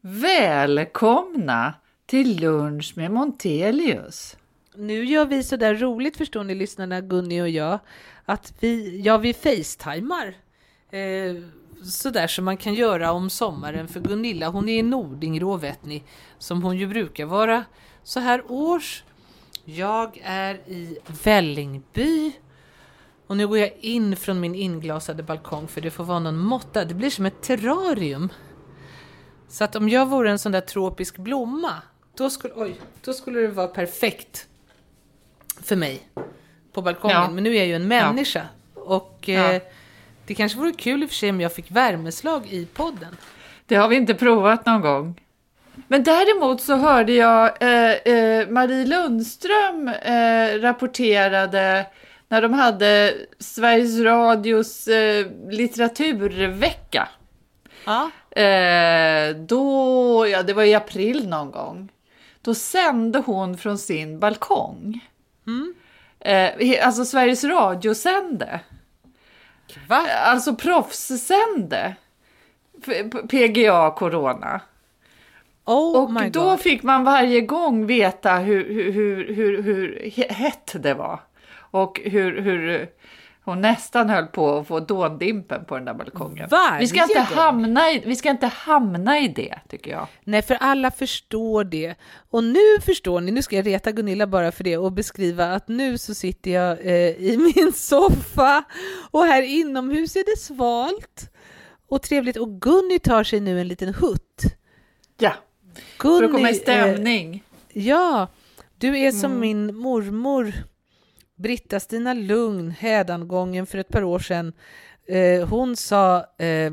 Välkomna till lunch med Montelius. Nu gör vi så där roligt, förstår ni lyssnarna, Gunni och jag, att vi facetimar. Så där som man kan göra om sommaren, för Gunilla, hon är i Nordingrå, vet ni, som hon ju brukar vara så här års. Jag är i Vällingby och nu går jag in från min inglasade balkong, för det får vara någon måtta. Det blir som ett terrarium. Så att om jag vore en sån där tropisk blomma, då skulle det vara perfekt för mig på balkongen. Ja. Men nu är jag ju en människa. Ja. Och det kanske vore kul i och för sig om jag fick värmeslag i podden. Det har vi inte provat någon gång. Men däremot så hörde jag Marie Lundström rapporterade när de hade Sveriges Radios litteraturvecka. Ja. Det var i april någon gång. Då sände hon från sin balkong. Alltså Sveriges Radio sände. Va? Alltså proffssände. PGA Corona. Och då fick man varje gång veta hur hett det var. Och hur hon nästan höll på att få dåndimpen på den där balkongen. Vi ska inte hamna i det, tycker jag. Nej, för alla förstår det. Och nu förstår ni, nu ska jag reta Gunilla bara för det och beskriva att nu så sitter jag i min soffa och här inomhus är det svalt och trevligt. Och Gunni tar sig nu en liten hutt. Ja, Gunni, för att komma i stämning. Ja, du är som min mormor Britta-Stina Lugn hädangången för ett par år sedan. Hon sa,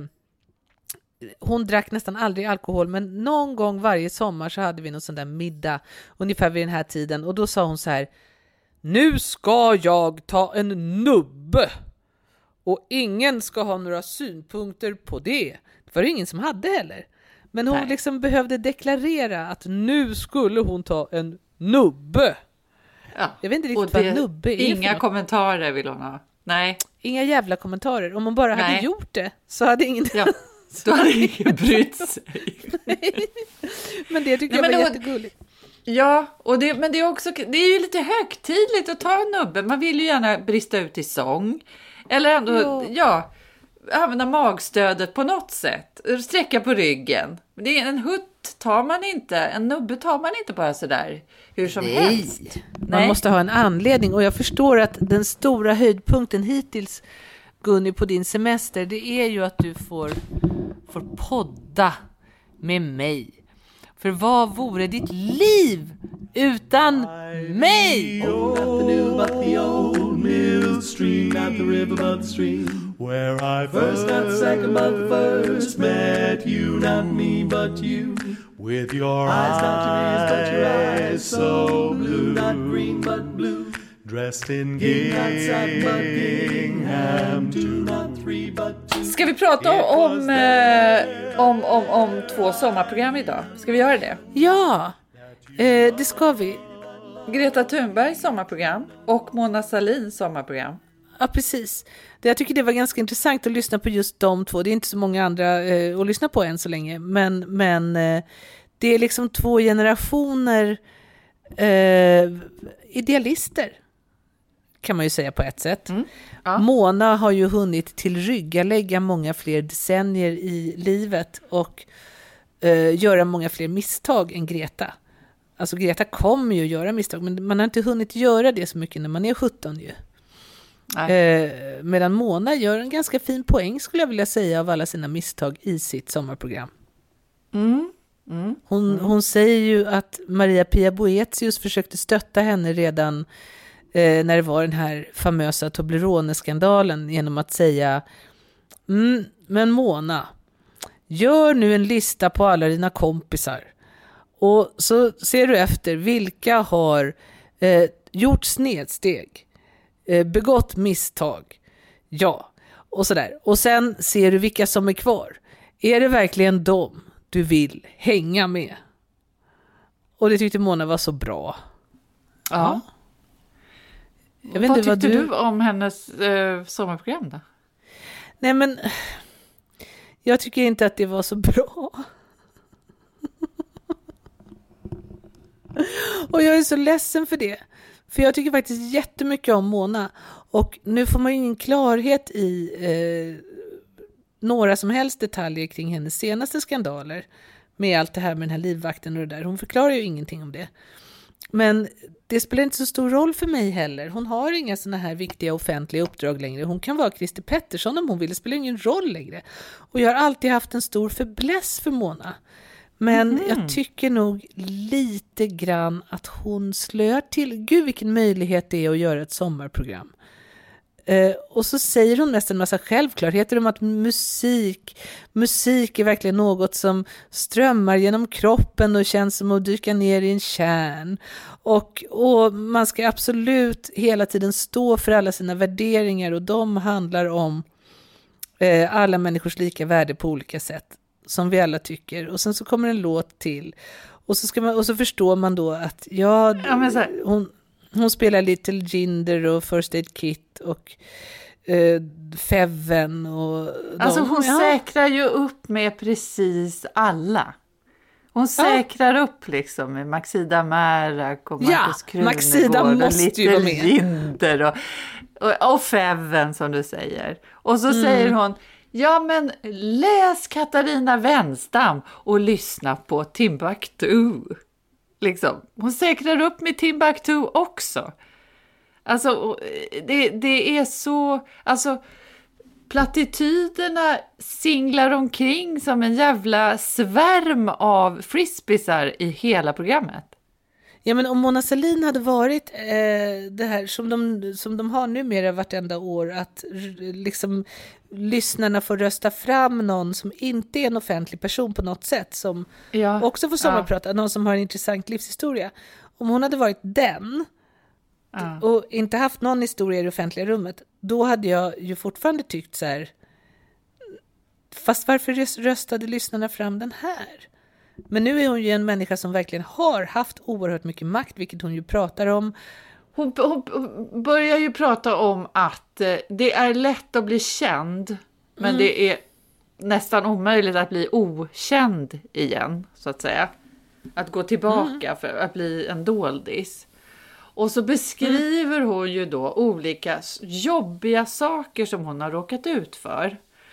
hon drack nästan aldrig alkohol, men någon gång varje sommar så hade vi någon sån där middag ungefär vid den här tiden, och då sa hon så här: nu ska jag ta en nubbe och ingen ska ha några synpunkter på det. Det var det ingen som hade heller. Men hon liksom behövde deklarera att nu skulle hon ta en nubbe. Ja. Jag vet inte riktigt vad nubbe är. Inga kommentarer vill hon ha. Nej. Inga jävla kommentarer. Om hon bara hade gjort det så hade ingen... Ja, då hade ingen brytt sig. Men det tycker jag var jättegulligt. Ja, men det är ju lite högtidligt att ta en nubbe. Man vill ju gärna brista ut i sång. Eller ändå, använda magstödet på något sätt. Sträcka på ryggen. Det är en hutt tar man inte. En nubbe tar man inte bara sådär hur som helst. Man måste ha en anledning. Och jag förstår att den stora höjdpunkten hittills, Gunni, på din semester, det är ju att du får podda med mig. För vad vore ditt liv utan mig? Stream at the river but stream, where I first not second but first met you, not me but you, with your eyes not your ears but your eyes so blue, not green but blue, dressed in gingham, 2 not 3 but 2. Ska vi prata om 2 sommarprogram idag? Ska vi göra det? Ja, det ska vi. Greta Thunbergs sommarprogram och Mona Sahlins sommarprogram. Ja, precis. Jag tycker det var ganska intressant att lyssna på just de 2. Det är inte så många andra att lyssna på än så länge. Men det är liksom 2 generationer idealister, kan man ju säga på ett sätt. Ja. Mona har ju hunnit tillryggalägga många fler decennier i livet och göra många fler misstag än Greta. Alltså Greta kommer ju göra misstag, men man har inte hunnit göra det så mycket när man är 17 ju. Medan Mona gör en ganska fin poäng, skulle jag vilja säga, av alla sina misstag i sitt sommarprogram. Hon säger ju att Maria-Pia Boetius försökte stötta henne redan när det var den här famösa Toblerone-skandalen genom att säga men Mona, gör nu en lista på alla dina kompisar. Och så ser du efter vilka har gjort snedsteg, begått misstag, och sådär. Och sen ser du vilka som är kvar. Är det verkligen dem du vill hänga med? Och det tyckte Mona var så bra. Ja. Jag vet vad inte tyckte du om hennes sommarprogram då? Nej, men jag tycker inte att det var så bra. Och jag är så ledsen för det. För jag tycker faktiskt jättemycket om Mona. Och nu får man ju ingen klarhet i några som helst detaljer kring hennes senaste skandaler. Med allt det här med den här livvakten och det där. Hon förklarar ju ingenting om det. Men det spelar inte så stor roll för mig heller. Hon har inga såna här viktiga offentliga uppdrag längre. Hon kan vara Christer Pettersson om hon vill. Det spelar ingen roll längre. Och jag har alltid haft en stor fäbless för Mona. Men jag tycker nog lite grann att hon slår till. Gud vilken möjlighet det är att göra ett sommarprogram. Och så säger hon nästan en massa självklarheter om att musik är verkligen något som strömmar genom kroppen och känns som att dyka ner i en kärn. Och man ska absolut hela tiden stå för alla sina värderingar och de handlar om alla människors lika värde på olika sätt som vi alla tycker. Och sen så kommer en låt till och så förstår man då att hon spelar Little Jinder och First Aid Kit och Feven och alltså hon säkrar ju upp med precis alla. Hon säkrar upp liksom med Maxida Märak och Marcus Krunegård och Little Jinder och Feven som du säger. Och så säger hon, ja men läs Katarina Wenstam och lyssna på Timbuktu. Liksom. Hon säkrar upp med Timbuktu också. Alltså det är så, alltså plattityderna singlar omkring som en jävla svärm av frisbisar i hela programmet. Ja, men om Mona Sahlin hade varit det här som de har numera vartenda år, att liksom lyssnarna får rösta fram någon som inte är en offentlig person på något sätt, som också får sommarprata, någon som har en intressant livshistoria. Om hon hade varit den och inte haft någon historia i det offentliga rummet, då hade jag ju fortfarande tyckt så här, fast varför röstade lyssnarna fram den här? Men nu är hon ju en människa som verkligen har haft oerhört mycket makt, vilket hon ju pratar om. Hon börjar ju prata om att det är lätt att bli känd, men det är nästan omöjligt att bli okänd igen, så att säga. Att gå tillbaka för att bli en doldis. Och så beskriver hon ju då olika jobbiga saker som hon har råkat ut för.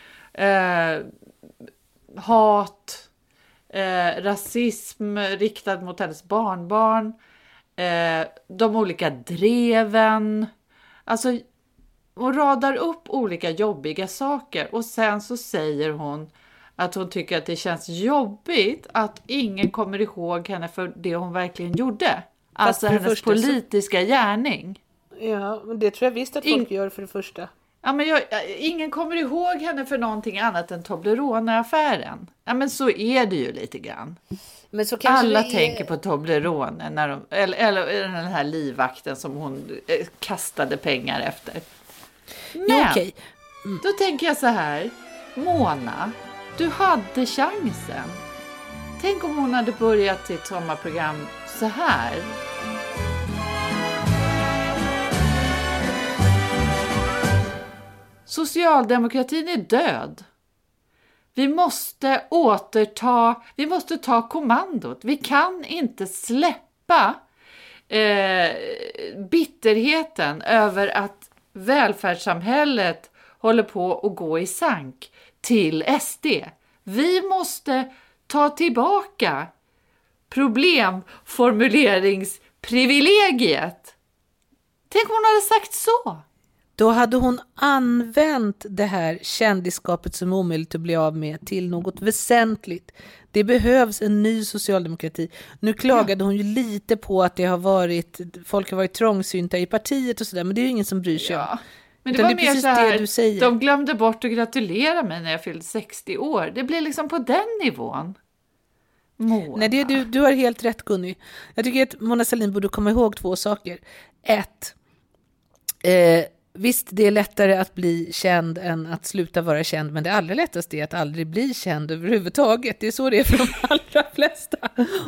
Hat, rasism riktad mot hennes barnbarn, de olika dreven. Alltså hon radar upp olika jobbiga saker och sen så säger hon att hon tycker att det känns jobbigt att ingen kommer ihåg henne för det hon verkligen gjorde. Alltså hennes politiska gärning. Ja, men det tror jag visst att folk gör för det första. Ja, men ingen kommer ihåg henne för någonting annat än Toblerone-affären. Ja, men så är det ju lite grann. Men så alla tänker på Toblerone när eller den här livvakten som hon kastade pengar efter. Men då tänker jag så här, Mona, du hade chansen. Tänk om hon hade börjat sitt sommarprogram så här. Socialdemokratin är död. Vi måste ta kommandot. Vi kan inte släppa bitterheten över att välfärdssamhället håller på att gå i sank till SD. Vi måste ta tillbaka problemformuleringsprivilegiet. Tänk om hon hade sagt så. Då hade hon använt det här kändisskapet som är omöjligt att bli av med till något väsentligt. Det behövs en ny socialdemokrati. Nu klagade hon ju lite på att folk har varit trångsynta i partiet och sådär, men det är ju ingen som bryr sig om. Men det var mer så här, det du säger. De glömde bort att gratulera mig när jag fyllde 60 år. Det blir liksom på den nivån. Mona. Nej, du har helt rätt, Gunny. Jag tycker att Mona Sahlin borde komma ihåg 2 saker. 1. Visst, det är lättare att bli känd än att sluta vara känd, men det allra lättaste är att aldrig bli känd överhuvudtaget. Det är så det är för de allra flesta.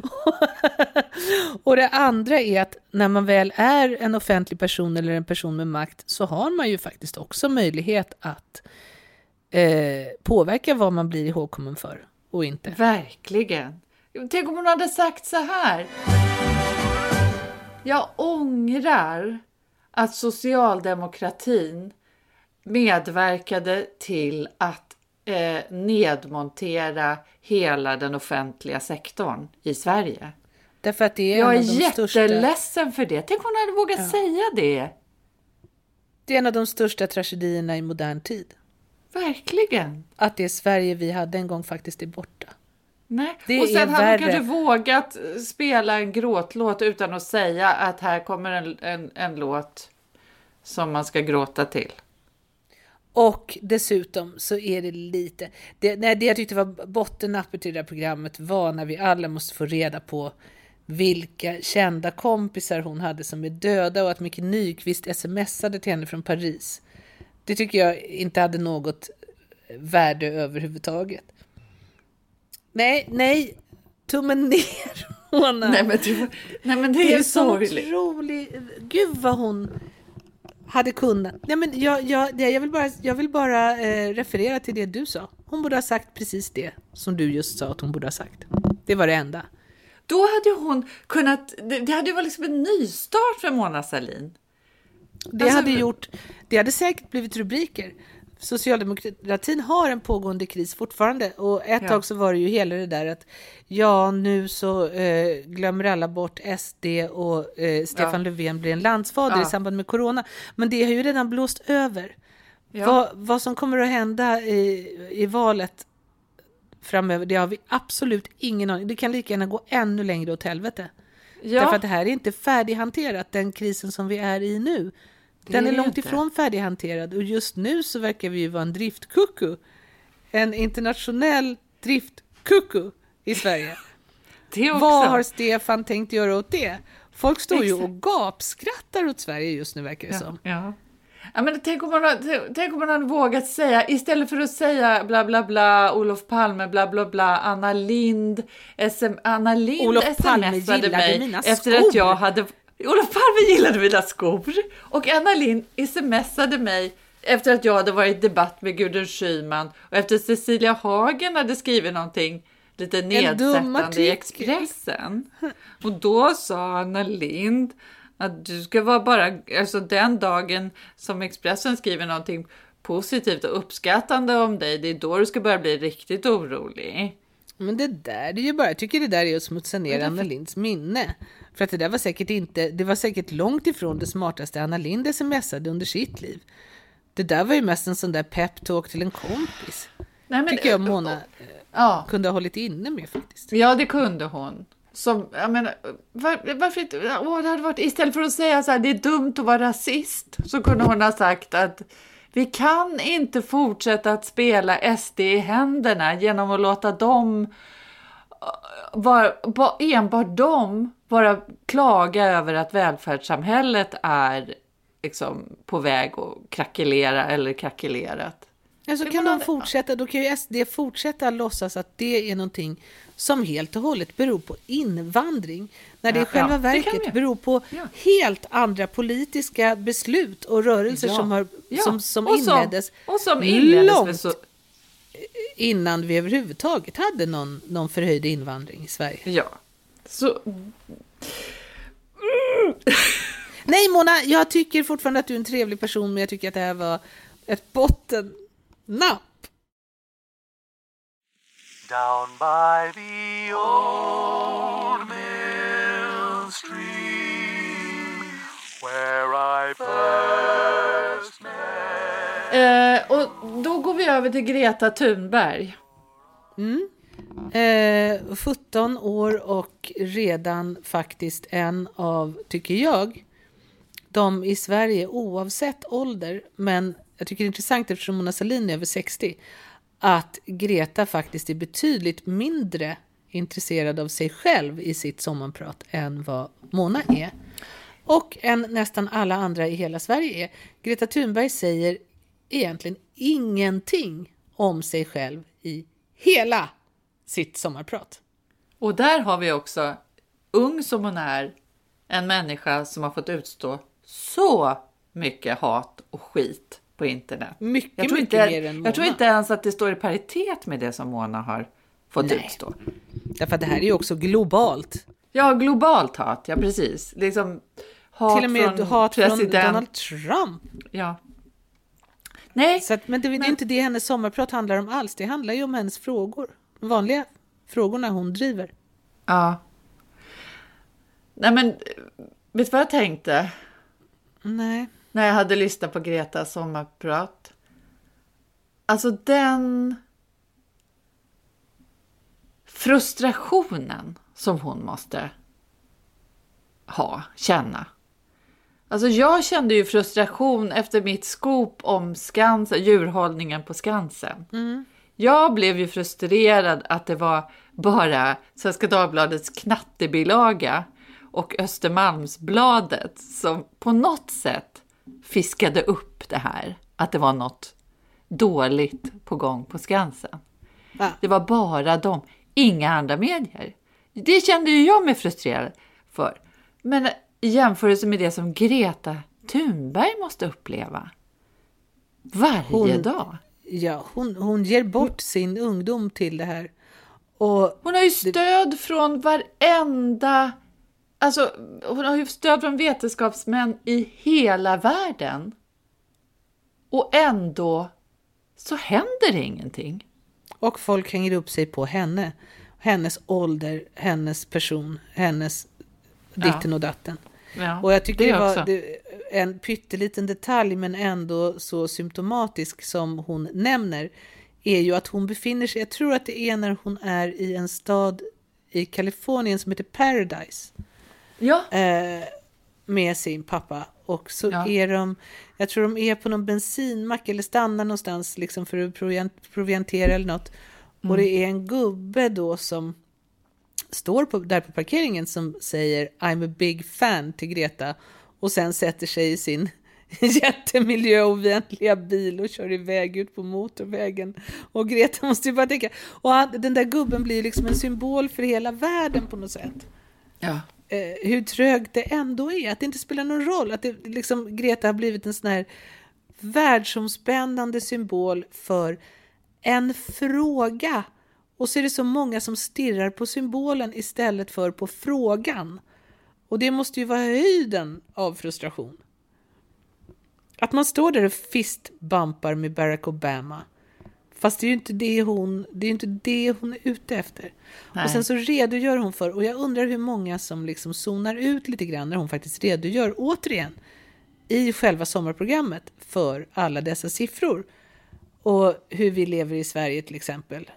Och det andra är att när man väl är en offentlig person eller en person med makt, så har man ju faktiskt också möjlighet att påverka vad man blir ihågkommen för och inte. Verkligen. Tänk om hon hade sagt så här. Jag ångrar att socialdemokratin medverkade till att nedmontera hela den offentliga sektorn i Sverige. Därför att det är jag är jätteledsen för det. Tänk om hon hade vågat säga det. Det är en av de största tragedierna i modern tid. Verkligen. Att det Sverige vi hade en gång faktiskt är borta. Nej. Och sen hade hon kanske vågat spela en gråtlåt utan att säga att här kommer en låt som man ska gråta till. Och dessutom så är det lite... Det jag tyckte var bottennappet i det där programmet var när vi alla måste få reda på vilka kända kompisar hon hade som är döda och att Micke Nyqvist smsade till henne från Paris. Det tycker jag inte hade något värde överhuvudtaget. Nej, tummen ner, Mona. Nej, men det är så otroligt. Gud vad hon hade kunnat. Nej, men jag vill bara referera till det du sa. Hon borde ha sagt precis det som du just sa att hon borde ha sagt. Det var det enda. Då hade hon kunnat, det hade ju varit liksom en nystart för Mona Sahlin. Det hade säkert blivit rubriker. Socialdemokratin har en pågående kris fortfarande. Och ett tag så var det ju hela det där att nu så glömmer alla bort SD och Stefan Löfven blir en landsfader i samband med corona. Men det har ju redan blåst över. Vad som kommer att hända i valet framöver, det har vi absolut ingen aning. Det kan lika gärna gå ännu längre åt helvete. Därför att det här är inte färdighanterat, den krisen som vi är i nu. Den är långt ifrån färdighanterad. Och just nu så verkar vi ju vara en driftkucku. En internationell driftkucku i Sverige. Vad har Stefan tänkt göra åt det? Folk står ju och gapskrattar åt Sverige just nu, verkar det som. Ja, men tänk om man hade vågat säga, istället för att säga bla bla bla, Olof Palme bla bla bla, Anna Lind Olof Palme gillade mina skor. Efter att jag hade... Olof Palme gillade mina skor. Och Anna Lind smsade mig efter att jag hade varit i debatt med Gudrun Schyman. Och efter Cecilia Hagen hade skrivit någonting lite nedsättande i Expressen. Och då sa Anna Lind att du ska vara bara... Alltså den dagen som Expressen skriver någonting positivt och uppskattande om dig, det är då du ska börja bli riktigt orolig. Men det där är ju bara... Jag tycker det där är att smutsa ner Anna Linds minne. För att det där var säkert inte... Det var säkert långt ifrån det smartaste Anna Lind smsade under sitt liv. Det där var ju mest en sån där pep-talk till en kompis. Nej, men, tycker jag Mona kunde ha hållit inne med faktiskt. Ja, det kunde hon. Som, jag menar, varför inte... det hade varit, istället för att säga så här, det är dumt att vara rasist, så kunde hon ha sagt att vi kan inte fortsätta att spela SD i händerna genom att låta dem... enbart de bara klaga över att välfärdssamhället är liksom på väg att krackelera eller krackelerat. Alltså kan de fortsätta, då kan ju SD fortsätta låtsas att det är någonting som helt och hållet beror på invandring. När det i själva verket beror på helt andra politiska beslut och rörelser som inleddes långt innan vi överhuvudtaget hade någon förhöjd invandring i Sverige. Ja, så... Nej Mona, jag tycker fortfarande att du är en trevlig person, men jag tycker att det här var ett bottennapp. Down by the old mill stream where I first met. Och då går vi över till Greta Thunberg. 17 år och redan faktiskt en av, tycker jag, de i Sverige oavsett ålder, men jag tycker det är intressant eftersom Mona Sahlin är över 60, att Greta faktiskt är betydligt mindre intresserad av sig själv i sitt sommarprat än vad Mona är. Och än nästan alla andra i hela Sverige är. Greta Thunberg säger egentligen ingenting om sig själv i hela sitt sommarprat. Och där har vi också, ung som hon är, en människa som har fått utstå så mycket hat och skit på internet. Mycket mer än Mona. Jag tror inte ens att det står i paritet med det som Mona har fått utstå. Därför att det här är ju också globalt. Ja, globalt hat, ja precis. Liksom, hat till och med från hat från president. Donald Trump. Ja. Nej. Så att, men det är inte det hennes sommarprat handlar om alls. Det handlar ju om hennes frågor. De vanliga frågorna hon driver. Ja. Nej, men vet du vad jag tänkte? Nej. När jag hade lyssnat på Gretas sommarprat. Alltså den frustrationen som hon måste känna. Alltså jag kände ju frustration efter mitt skop om Skansen, djurhållningen på Skansen. Mm. Jag blev ju frustrerad att det var bara Svenska Dagbladets knattebilaga och Östermalmsbladet som på något sätt fiskade upp det här. Att det var något dåligt på gång på Skansen. Ah. Det var bara de, inga andra medier. Det kände ju jag mig frustrerad för. Men i jämförelse med det som Greta Thunberg måste uppleva varje dag. Ja, hon ger bort sin ungdom till det här. Och hon har ju stöd från varenda... Alltså, hon har ju stöd från vetenskapsmän i hela världen. Och ändå så händer det ingenting. Och folk hänger upp sig på henne. Hennes ålder, hennes person, hennes ditten och datten. Ja, och jag tycker det var en pytteliten detalj, men ändå så symptomatisk som hon nämner, är ju att hon befinner sig, jag tror att det är när hon är i en stad i Kalifornien som heter Paradise. Ja. Med sin pappa. Och så är de, jag tror de är på någon bensinmack eller stannar någonstans liksom för att proviantera eller något. Och det är en gubbe då som står där på parkeringen som säger I'm a big fan till Greta och sen sätter sig i sin jättemiljöovänliga bil och kör iväg ut på motorvägen. Och Greta måste ju bara tänka, och den där gubben blir liksom en symbol för hela världen på något sätt. Ja. Hur trögt det ändå är, att det inte spelar någon roll, att det liksom, Greta har blivit en sån här världsomspännande symbol för en fråga. Och så är det så många som stirrar på symbolen istället för på frågan. Och det måste ju vara höjden av frustration. Att man står där och fistbumpar med Barack Obama. Fast det är ju inte det hon är ute efter. Nej. Och sen så redogör hon för, och jag undrar hur många som liksom zonar ut lite grann när hon faktiskt redogör återigen i själva sommarprogrammet för alla dessa siffror. Och hur vi lever i Sverige till exempel.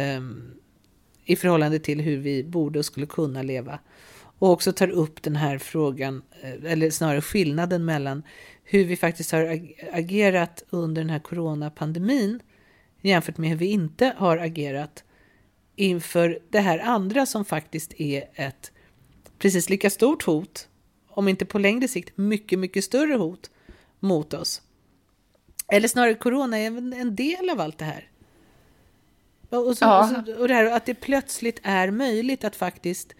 I förhållande till hur vi borde och skulle kunna leva. Och också tar upp den här frågan, eller snarare skillnaden mellan hur vi faktiskt har agerat under den här coronapandemin jämfört med hur vi inte har agerat inför det här andra som faktiskt är ett precis lika stort hot, om inte på längre sikt mycket, mycket större hot mot oss. Eller snarare corona är en del av allt det här. Och det här att det plötsligt är möjligt att faktiskt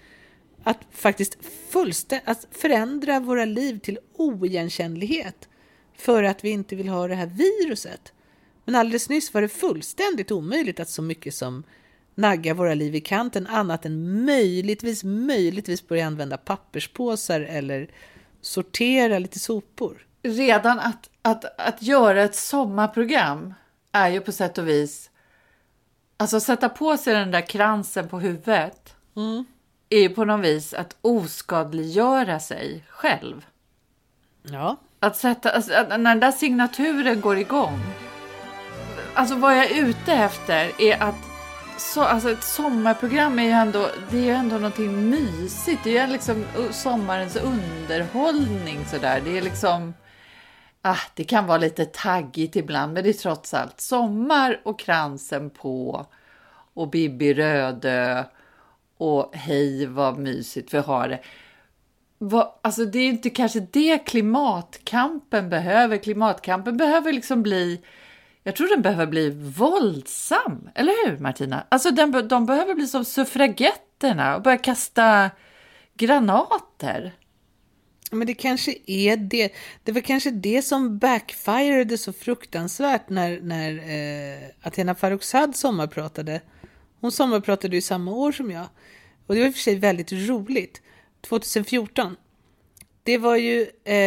att förändra våra liv till oigenkännlighet för att vi inte vill ha det här viruset. Men alldeles nyss var det fullständigt omöjligt att så mycket som nagga våra liv i kanten annat än möjligtvis börja använda papperspåsar eller sortera lite sopor. Redan att göra ett sommarprogram är ju på sätt och vis, alltså sätta på sig den där kransen på huvudet är ju på något vis att oskadliggöra sig själv. Ja. Att när den där signaturen går igång. Alltså vad jag är ute efter är att ett sommarprogram är ju ändå någonting mysigt. Det är ju liksom sommarens underhållning sådär. Det är liksom det kan vara lite taggigt ibland, men det är trots allt sommar och kransen på och Bibi Rödö och hej vad mysigt vi har det. Alltså det är inte kanske det klimatkampen behöver. Klimatkampen behöver liksom bli, jag tror den behöver bli våldsam. Eller hur Martina? Alltså de behöver bli som suffragetterna och börja kasta granater. Men det kanske är det. Det var kanske det som backfirade så fruktansvärt när Athena Farrokhzad sommarpratade. Hon sommarpratade ju samma år som jag. Och det var i och för sig väldigt roligt. 2014. det var ju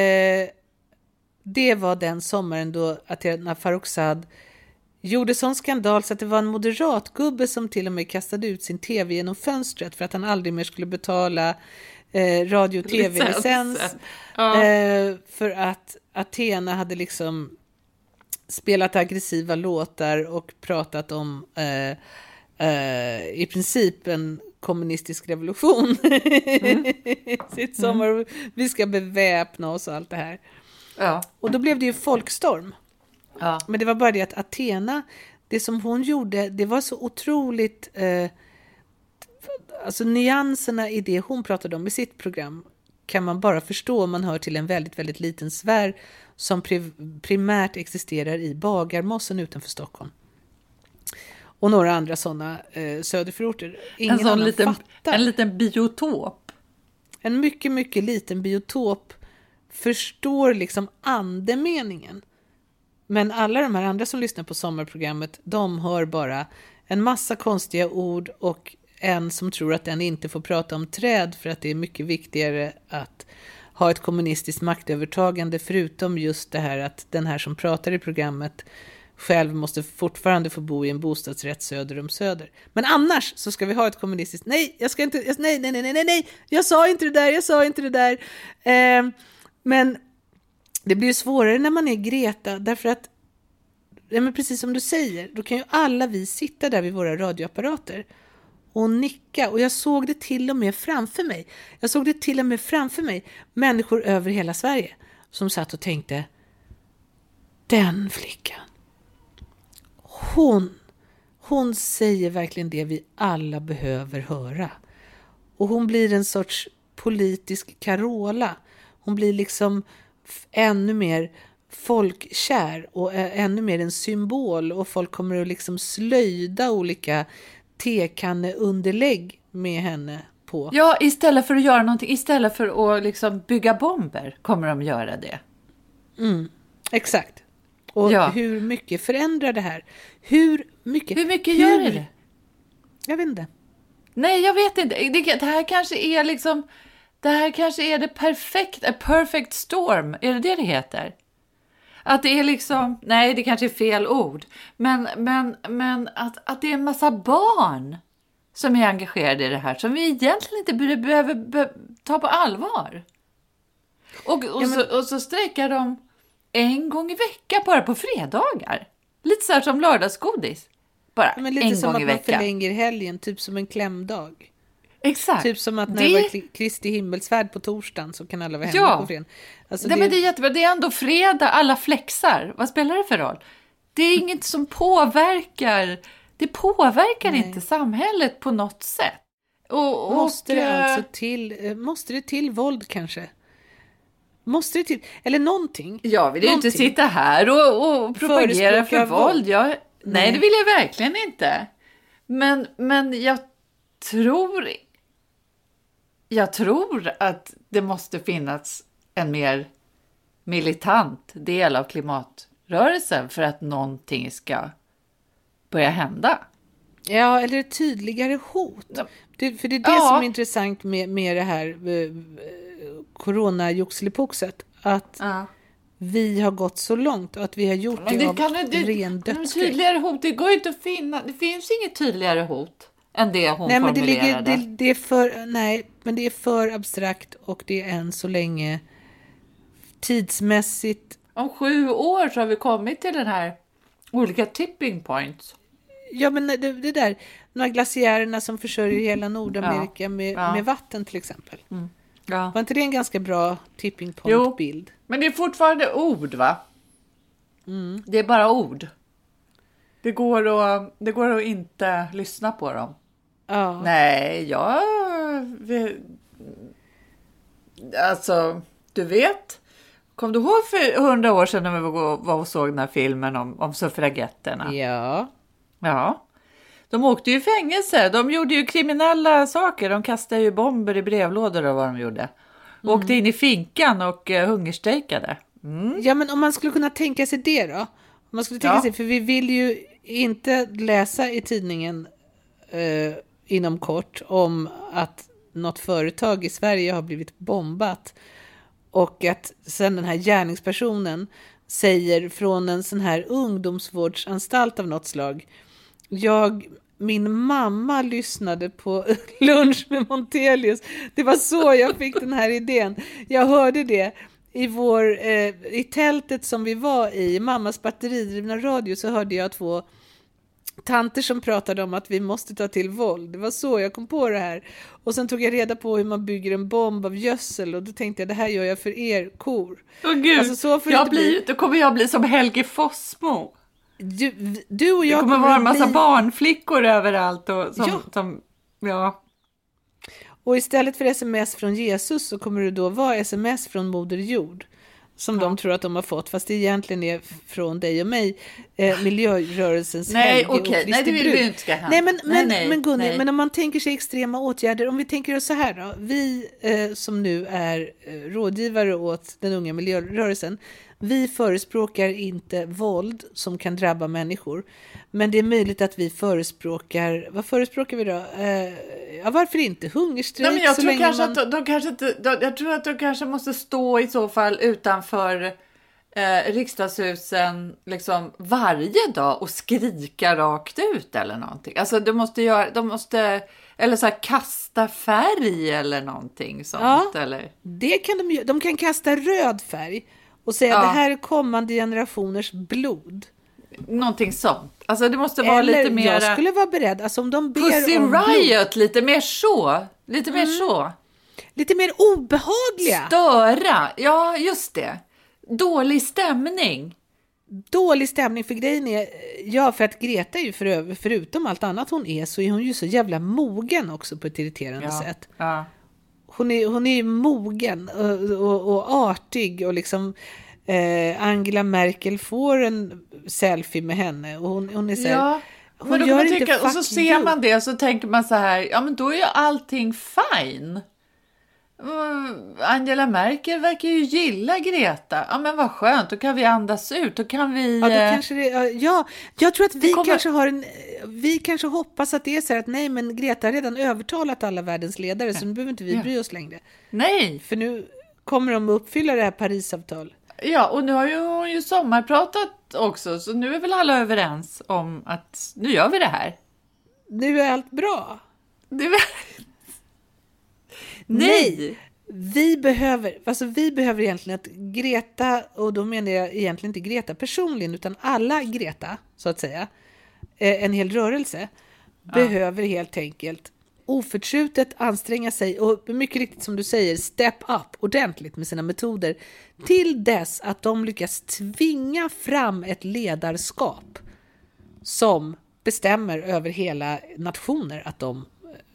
det var den sommaren då Athena Farrokhzad gjorde sån skandal så att det var en moderatgubbe som till och med kastade ut sin tv genom fönstret för att han aldrig mer skulle betala radio- och tv-licens. Ja. För att Athena hade liksom spelat aggressiva låtar och pratat om i princip en kommunistisk revolution. Sitt sommar, vi ska beväpna oss och allt det här. Ja. Och då blev det ju folkstorm. Ja. Men det var bara det att Athena, det som hon gjorde, det var så otroligt alltså nyanserna i det hon pratade om i sitt program kan man bara förstå om man hör till en väldigt, väldigt liten sfär som primärt existerar i Bagarmossen utanför Stockholm. Och några andra sådana söderförorter. En sån liten biotop. En mycket, mycket liten biotop förstår liksom andemeningen. Men alla de här andra som lyssnar på sommarprogrammet, de hör bara en massa konstiga ord och en som tror att den inte får prata om träd för att det är mycket viktigare att ha ett kommunistiskt maktövertagande, förutom just det här att den här som pratar i programmet själv måste fortfarande få bo i en bostadsrätt söder om Söder. Men annars så ska vi ha ett kommunistiskt... Nej, jag ska inte... Nej. Jag sa inte det där. Men det blir ju svårare när man är Greta, därför att men precis som du säger, då kan ju alla vi sitta där vid våra radioapparater och nicka. Och jag såg det till och med framför mig. Människor över hela Sverige som satt och tänkte, den flickan, hon säger verkligen det vi alla behöver höra. Och hon blir en sorts politisk Carola. Hon blir liksom ännu mer folkkär och ännu mer en symbol. Och folk kommer att liksom slöjda olika tekanneunderlägg med henne på. Ja, istället för att göra någonting, istället för att liksom bygga bomber kommer de göra det. Exakt. Och hur mycket förändrar det här? Hur mycket gör det? Jag vet inte. Nej, jag vet inte. Det här kanske är liksom... Det här kanske är det perfect storm. Är det heter? Att det är liksom... Nej, det kanske är fel ord. Men att det är en massa barn som är engagerade i det här. Som vi egentligen inte behöver ta på allvar. Och så strejkar de en gång i veckan bara på fredagar. Lite så här som lördagsgodis. Bara men lite en som gång att i veckan. Man förlänger helgen, typ som en klämdag. Exakt. Typ som att när det var Kristi himmelsfärd på torsdagen så kan alla vara hemma på fredagen. Alltså men det är jättebra. Det är ändå fredag, alla flexar. Vad spelar det för roll? Det är inget som påverkar. Det påverkar inte samhället på något sätt. Måste det till våld kanske? Måste det till, eller någonting? Jag vill ju inte sitta här och propagera för våld. Nej, det vill jag verkligen inte. Men jag tror att det måste finnas en mer militant del av klimatrörelsen för att någonting ska börja hända. Ja, eller ett tydligare hot. Ja. För det är det som är intressant med det här coronajoxelipoxet. Att vi har gått så långt och att vi har gjort det av ren dödsskräck. Tydligare hot, det går inte att finna. Det finns inget tydligare hot än det hon formulerade. Men det är för abstrakt och det är än så länge tidsmässigt. Om 7 år så har vi kommit till den här olika tipping points. Ja, men det där, de här glaciärerna som försörjer hela Nordamerika med vatten till exempel. Ja. Var inte det en ganska bra tipping point-bild? Men det är fortfarande ord, va? Det är bara ord. Det går att inte lyssna på dem. Ja. Nej, alltså, du vet. Kom du ihåg för 100 år sedan när vi var och såg den här filmen om suffragetterna? Ja. Ja. De åkte ju i fängelse. De gjorde ju kriminella saker. De kastade ju bomber i brevlådor och vad de gjorde. Åkte in i finkan och hungerstrejkade. Ja, men om man skulle kunna tänka sig det då? Om man skulle tänka sig, för vi vill ju inte läsa i tidningen inom kort om att något företag i Sverige har blivit bombat Och att sen den här gärningspersonen säger från en sån här ungdomsvårdsanstalt av något slag: min mamma lyssnade på Lunch med Montelius. Det var så jag fick den här idén. Jag hörde det i tältet som vi var i mammas batteridrivna radio, så hörde jag 2 tanter som pratade om att vi måste ta till våld. Det var så jag kom på det här. Och sen tog jag reda på hur man bygger en bomb av gödsel, och då tänkte jag, det här gör jag för er kor. Åh gud, alltså, så då kommer jag bli som Helge Fossmo. Du och jag det kommer vara en massa barnflickor överallt och ja. Och istället för sms från Jesus så kommer det då vara sms från Moder Jord, som de tror att de har fått, fast det egentligen är från dig och mig, miljörörelsens Helge och Kristi Nej, det vill vi inte ska hända. Men Gunni, men om man tänker sig extrema åtgärder, om vi tänker oss så här då, vi som nu är rådgivare åt den unga miljörörelsen, vi förespråkar inte våld som kan drabba människor, men det är möjligt att vi förespråkar, vad förespråkar vi då? Varför inte hungerstrejk? Nej, men jag tror kanske att de kanske måste stå i så fall utanför riksdagshusen liksom varje dag och skrika rakt ut eller någonting. Alltså de måste eller så här kasta färg eller någonting sånt. Ja, eller? Det kan de kan kasta röd färg och säga det här är kommande generationers blod. Någonting sånt. Alltså det måste vara lite mer. Jag skulle vara beredd, alltså om de ber Pussy om Riot blod. Lite mer så. Lite mer obehagliga. Störa. Ja, just det. Dålig stämning för grejen är, för att Greta är ju förutom allt annat hon är, så är hon ju så jävla mogen också på ett irriterande sätt. Ja. Hon är mogen och artig, och liksom Angela Merkel får en selfie med henne och hon är så här, men då kan man tycka, och så ser man det och så tänker man så här, ja men då är ju allting fine. Angela Merkel verkar ju gilla Greta. Ja men vad skönt, då kan vi andas ut. Då kan vi... Ja, då kanske jag tror att vi kanske hoppas att det är så här att nej, men Greta har redan övertalat alla världens ledare, så nu behöver inte vi bry oss längre. Nej. För nu kommer de att uppfylla det här Parisavtal. Ja, och nu har hon ju sommarpratat också, så nu är väl alla överens om att nu gör vi det här. Nu är allt bra. Nej. Vi behöver egentligen att Greta, och då menar jag egentligen inte Greta personligen, utan alla Greta, så att säga, en hel rörelse, behöver helt enkelt oförtrutet anstränga sig och mycket riktigt som du säger, step up ordentligt med sina metoder till dess att de lyckas tvinga fram ett ledarskap som bestämmer över hela nationer att de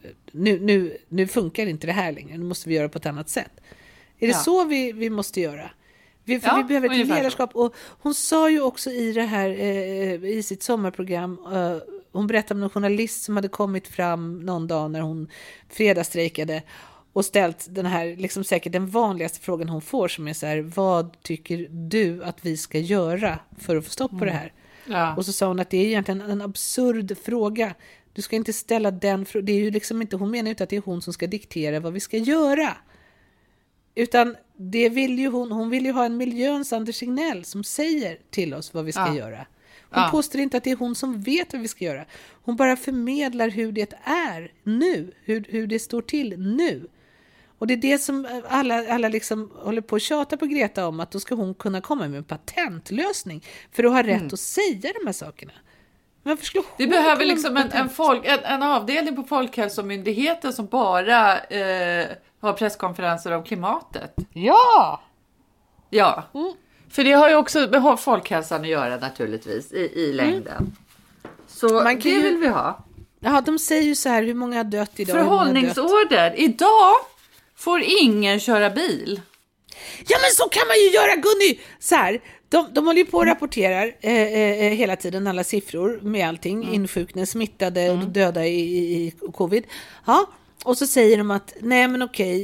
nu funkar inte det här längre, nu måste vi göra på ett annat sätt. Är det så vi måste göra? Vi behöver ett ledarskap. Och hon sa ju också i det här i sitt sommarprogram, hon berättade om en journalist som hade kommit fram någon dag när hon fredagsstrejkade och ställt den här, liksom säkert den vanligaste frågan hon får, som är så här: vad tycker du att vi ska göra för att få stopp på det här? Ja. Och så sa hon att det är egentligen en absurd fråga. Du ska inte ställa den frågan. Det är ju liksom inte, hon menar inte att det är hon som ska diktera vad vi ska göra. Utan det vill ju hon vill ju ha en miljöns Anders Signell som säger till oss vad vi ska göra. Hon påstår inte att det är hon som vet vad vi ska göra. Hon bara förmedlar hur det är nu. Hur det står till nu. Och det är det som alla liksom håller på att tjata på Greta om, att då ska hon kunna komma med en patentlösning för att ha rätt att säga de här sakerna. Vi behöver liksom en avdelning på Folkhälsomyndigheten som bara har presskonferenser om klimatet. Ja! För det har ju också med folkhälsan att göra naturligtvis i längden. Så det vill vi ha. Ja, de säger ju så här, hur många har dött idag? Förhållningsorder. Idag får ingen köra bil. Ja, men så kan man ju göra, Gunny! Så här, de håller ju på och rapporterar hela tiden alla siffror med allting. Insjukna, smittade och döda i covid. Ja, och så säger de att nej men okej,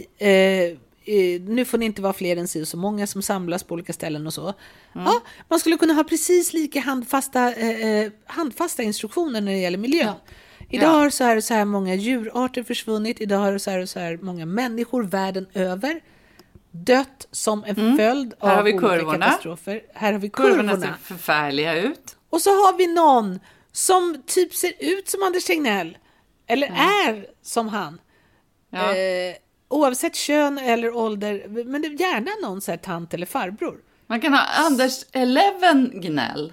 nu får ni inte vara fler än så många som samlas på olika ställen och så. Ja, man skulle kunna ha precis lika handfasta instruktioner när det gäller miljön. Idag har så här många djurarter försvunnit. Idag har så här många människor världen över dött som en följd av olika katastrofer. Här har vi kurvorna. Ser förfärliga ut. Och så har vi någon som typ ser ut som Anders Tegnell. Eller är som han. Ja. Oavsett kön eller ålder. Men det är gärna någon så här tant eller farbror. Man kan ha Anders 11 Gnäll.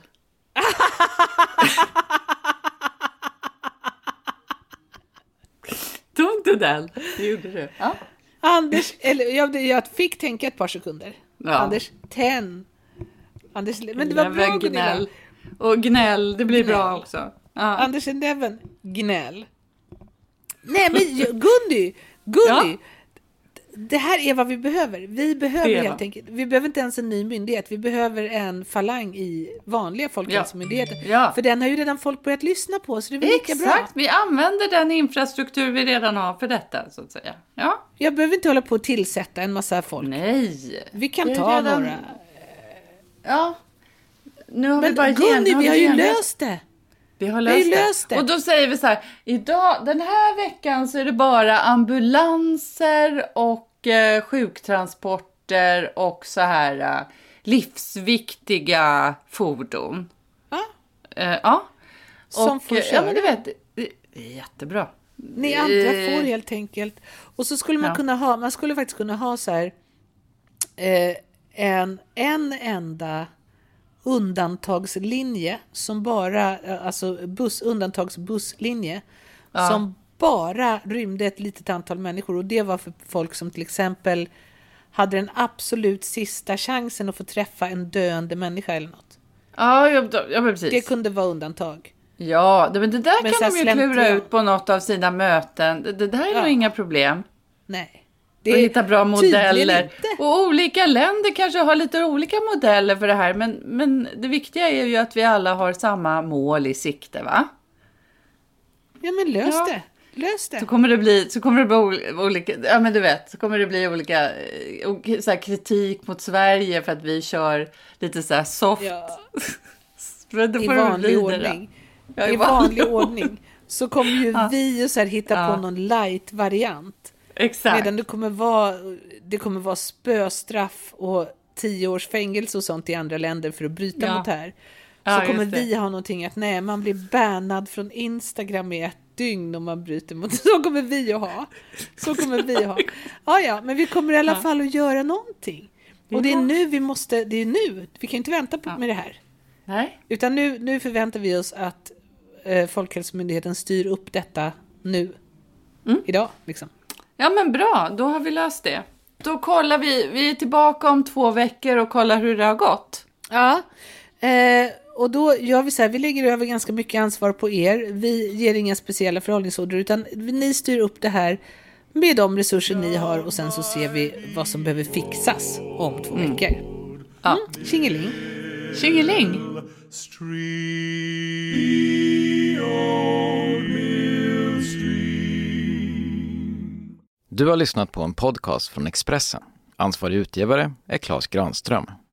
Tog du den? Det gjorde du. Ja. Anders, eller jag fick tänka ett par sekunder. Ja. Anders 10. Anders, men det var bra, Gnäll. Och gnäll, det blir bra också. Ja. Anders 11 Gnäll. Nej men Gunny. Det här är vad vi behöver. Vi behöver helt enkelt. Vi behöver inte ens en ny myndighet. Vi behöver en falang i vanliga folkhälsomyndigheter. Ja. För den har ju redan folk börjat lyssna på. Så det är lika bra. Exakt, vi använder den infrastruktur vi redan har för detta, så att säga. Ja. Jag behöver inte hålla på att tillsätta en massa folk. Nej. Vi kan ta några. Ja. Nu har men vi bara Gunny, vi har ju löst det. Vi har löst det. Och då säger vi så här, den här veckan så är det bara ambulanser och sjuktransporter och så här livsviktiga fordon. Ja. Som får köra. Ja, men du vet, det är jättebra. Ni andra får helt enkelt. Och så skulle man skulle faktiskt kunna ha så här en enda undantagslinje som bara, alltså undantagsbusslinje som bara rymde ett litet antal människor, och det var för folk som till exempel hade den absolut sista chansen att få träffa en döende människa eller något. Ja, precis. Det kunde vara undantag. Ja, men det där kan de ju klura ut på något av sina möten. Det där är nog inga problem. Nej. Och hitta bra modeller. Och olika länder kanske har lite olika modeller för det här. Men det viktiga är ju att vi alla har samma mål i sikte, va? Ja, men lös det. Så kommer det bli olika, ja men du vet, så kommer det bli olika så här, kritik mot Sverige för att vi kör lite så här soft. Ja. I vanlig ordning. Ja, i vanlig ordning. Så kommer ju vi och så här hitta på någon light-variant. Exakt. Medan det kommer vara spöstraff och 10 års fängelse och sånt i andra länder för att bryta mot det här. Så kommer vi ha någonting att man blir bannad från Instagram i 1 dygn om man bryter mot. Så kommer vi att ha. Ja, men vi kommer i alla fall att göra någonting. Och det är nu vi kan inte vänta på med det här. Nej. Utan nu förväntar vi oss att Folkhälsomyndigheten styr upp detta nu. Idag liksom. Ja, men bra, då har vi löst det. Då kollar vi är tillbaka om 2 veckor och kollar hur det har gått. Ja, och då gör vi så här, vi lägger över ganska mycket ansvar på er. Vi ger inga speciella förhållningsorder, utan ni styr upp det här med de resurser ni har, och sen så ser vi vad som behöver fixas om 2 veckor. Ja. Tjingeling. Tjingeling. Du har lyssnat på en podcast från Expressen. Ansvarig utgivare är Claes Granström.